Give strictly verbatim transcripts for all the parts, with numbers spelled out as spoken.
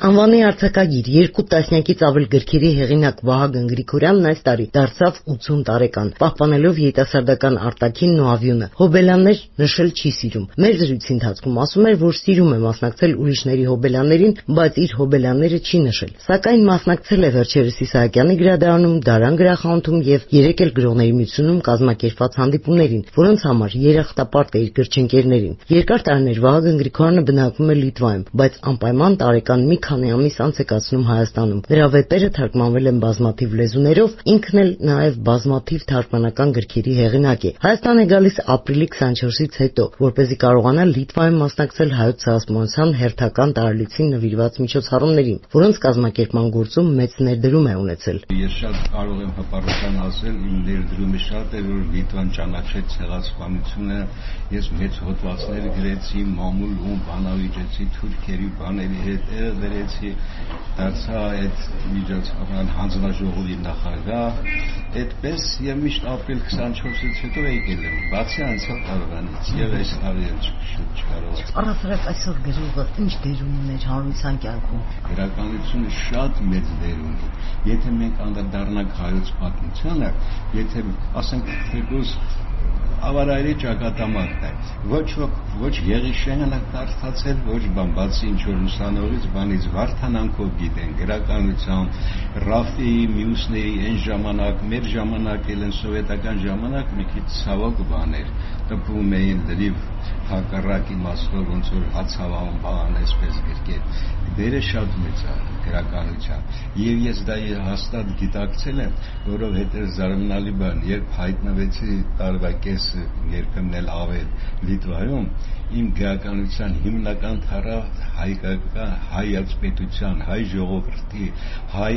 Անվանի արձակագիր, երկու տասնյակից ավել գրքերի հեղինակ Վահագն Գրիգորյանն այս տարի դարձավ ութսուն տարեկան, պահպանելով երիտասարդական արտաքինն ու ավյունը։ Հոբելյաններ նշել չի սիրում։ Մեր զրույցի ընթացքում ասում էր, որ սիրում է մասնակցել ուրիշների հոբելյաններին, բայց իր հոբելյանները չի նշել։ Սակայն մասնակցել է վերջերս Իսահակյանի գրադարանում, Դարան գրախանութում եւ երեք էլ Գրողների միությունում կազմակերպված հանդիպումներին, որոնց համար երախտապարտ է իր գրչընկերներին։ Երկար տարիներ Վահագն Գրիգորյանը բնակվում է Լիտվայում, բայց անպայման տարեկան մի քանի ամիս անց է կացնում Հայաստանում։ Նրա վեպերը թարգմանվել են բազմաթիվ լեզուներով, ինքն էլ նաև բազմաթիվ թարգմանական գրքերի հեղինակ է։ Հայաստան է գալիս ապրիլի քսանչորսից հետո, որպեսզի կարողանա Լիտվայում մասնակցել հայոց ցեղասպանության հերթական տարելիցին նվիրված միջոցառումներին, որոնց կազմակերպման գործում մեծ ներդրում է ունեցել։ Ես շատ կարող եմ հպարտության ասել, իմ ներդրումը շատ է, որ Լիտվան ճանաչեց ցեղասպանությունը, ես մեծ հոդվածներ գրեցի, մամուլում բանավիճեցի թուրքերի բաների հետ, վերեցի, դարձա այդ միջոցառման հանձնաժողովի նախագահ, այդպես եւ միշտ ապրիլ քսանչորսից հետո եկել եմ, բացի անցյալ տարվանից եւ այս տարի էլ շուտ չկարողացա։ Առասարակ այսօր գրողը ինչ դեր ուներ հանրության կյանքում։ Գրականությունը շատ մեծ դեր ունի։ Եթե մենք անդրադառնանք հայոց պատմությանը, եթե ասենք Ֆիրդուս ավարայրի ճակատամարտն է, ոչ ոք ոչ Եղիշյանն է կարդացել, ոչ բան, բացի ինչ որ ուսանողից բանից Վարդանանքով գիտեն գրականությամբ, Ռաֆիի, մյուսների այն ժամանակ, մեր ժամանակ էլ են սովետական ժամանակ մի քիչ ցավոք բաներ, տպում էին լրիվ հակառակ իմաստով ոնց որ հացավահում բան այսպես գրքեր։ Դերը շատ մեծ է գրականության։ Եվ ես դա հաստատ գիտակցել եմ, որովհետև զարմանալի բան, երբ հայտնվեցի տարվա կեսը, երբեմն էլ ավել Լիտվայում, իմ գրականության հիմնական թառը հայկական հայաց պետության, հայ ժողովրդի, հայ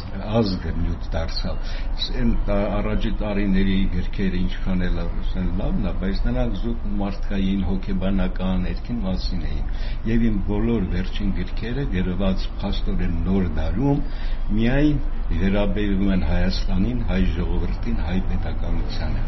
ազգը նյութ դարձավ։ Այն առաջի տարիների գրքերը ինչքան էլ լավն է, բայց նրանք զուտ մարդկային հոգեբանական ներքին մասին էին։ Եվ իմ բոլոր վերջին գրքերը գրված փաստորեն նոր դարում միայն վերաբերում են Հայաստանին, հայ ժողովրդին, հայ պետականությանը։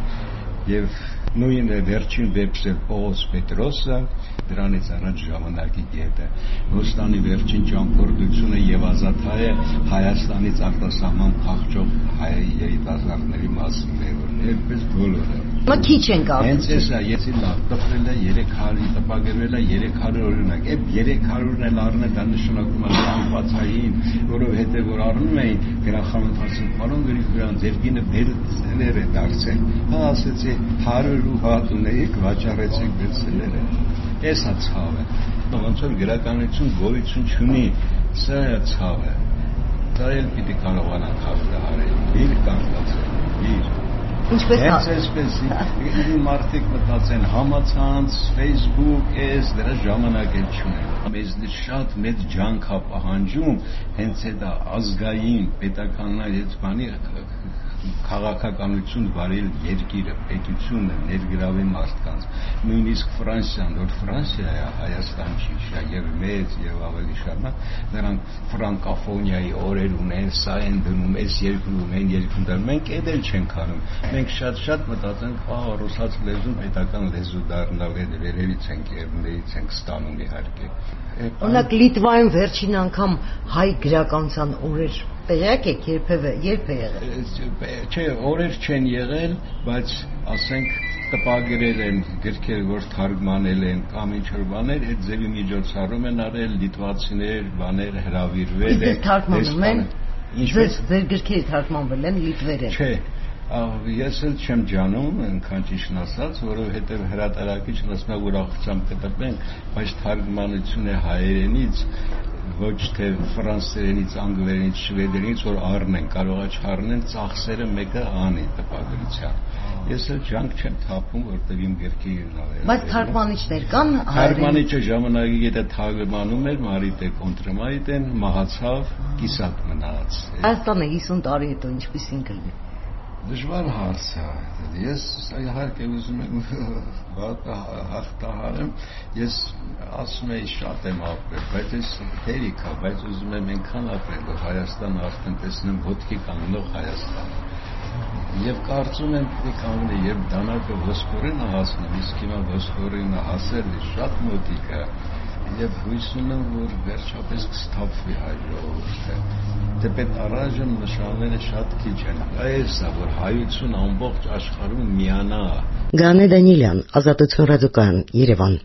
Եվ նույն վերջին վեպսը Պողոս Պետրոսը, դրանից առաջ ժամանակի գետը, Ոստանի վերջին ճամփորդությունը եւ ազատհայը Հայաստանից արտասահման փախչող հայ երիտասարդների մասին է, որ այդպես բոլորը։ Մա քիչ ենք ապրել։ Հենց էսա, ես լավ տպրել է երեք հարյուր, տպագրվել է երեք հարյուր օրինակ։ Այդ երեք հարյուրն էլ առնել դա նշանակում է անբացային, որովհետեւ որ առնում էին գրախանութացին, պարոն Գրիգորյան, ձեր գինը բերցելեր է դարձել։ Հա ասեցի հարյուր ու հատ ունեիք, վաճառեցիք բերցելերը։ Էսա ցավը։ Ոնց որ գրականություն գոյություն չունի, սա է ցավը։ Դա էլ պիտի կարողանանք հաղթահարել։ Իր կանգնացել, իր Ինչպես է։ Հենց այսպես մարդիկ մտածեն համացանց, Facebook, էս դրա ժամանակ էլ չունեն։ Մեզնից շատ մեծ ջանք է պահանջում հենց այդ ազգային պետականային բանի քաղաքականություն վարել երկիրը, պետությունը ներգրավել մարդկանց։ Նույնիսկ Ֆրանսիան, որ Ֆրանսիա է, Հայաստան չի, եւ մեծ եւ ավելի շարունակ, նրանք ֆրանկոֆոնիայի օրեր ունեն, սա են դնում, այս երկրում են երկրում դնում, մենք այդ էլ չենք անում։ Մենք շատ-շատ մտածենք, ահա ռուսաց լեզուն պետական լեզու դառնալ, այդ վերևից ենք երներից ենք ստանում իհարկե։ Օրինակ Լիտվայում վերջին անգամ հայ գրականության օրեր տեղյակ եք երբևէ, երբ է եղել։ Չէ, օրեր չեն եղել, բայց ասենք տպագրել են գրքեր, որ թարգմանել են կամ ինչ-որ բաներ, այդ ձևի միջոցառում են արել, լիտվացիներ, բաներ հրավիրվել են։ Իսկ թարգմանում են։ Ինչպես ձեր գրքերը թարգմանվել են լիտվերեն։ Չէ, ես էլ չեմ ջանում, այնքան ճիշտն ասած, որովհետև հրատարակիչն ասում է ուրախությամբ կտպենք, բայց թարգմանություն է հայերենից, ոչ թե ֆրանսերենից, անգլերենից, շվեդերենից, որ առնեն, կարող է չառնեն, ծախսերը մեկը անի տպագրության։ Ես էլ ջանք չեմ թափում, որտեղ իմ գրքերն ավելին։ Բայց թարգմանիչներ կան հայերեն։ Թարգմանիչը ժամանակի եթե թարգմանում էր, Մարիտե Կոնտրմայտեն մահացավ, կիսատ մնաց։ Հայաստանը հիսուն տարի հետո ինչպիսին կլինի։ Դժվար հարց է։ Ես իհարկե ուզում եմ հաղթահարեմ, ես ասում եի շատ եմ ապրել, բայց ես հերիք է, բայց ուզում եմ այնքան ապրել, որ Հայաստանը արդեն տեսնեմ ոտքի կանգնող Հայաստան։ Եվ կարծում եմ պիտի կանգնի, երբ դանակը Վոսպորին է հասնում, իսկ հիմա Վոսպորինը հասել է շատ մոտիկ է, Եվ հույս ունեմ, որ վերջապես կստափվի հայ ժողովուրդը։ Թեպետ առայժմ նշանները շատ քիչ են։ Այս է, որ հայություն ամբողջ աշխարհում միանա։ Գանե Դանիելյան, Ազատություն ռադիոկայան, Երևան։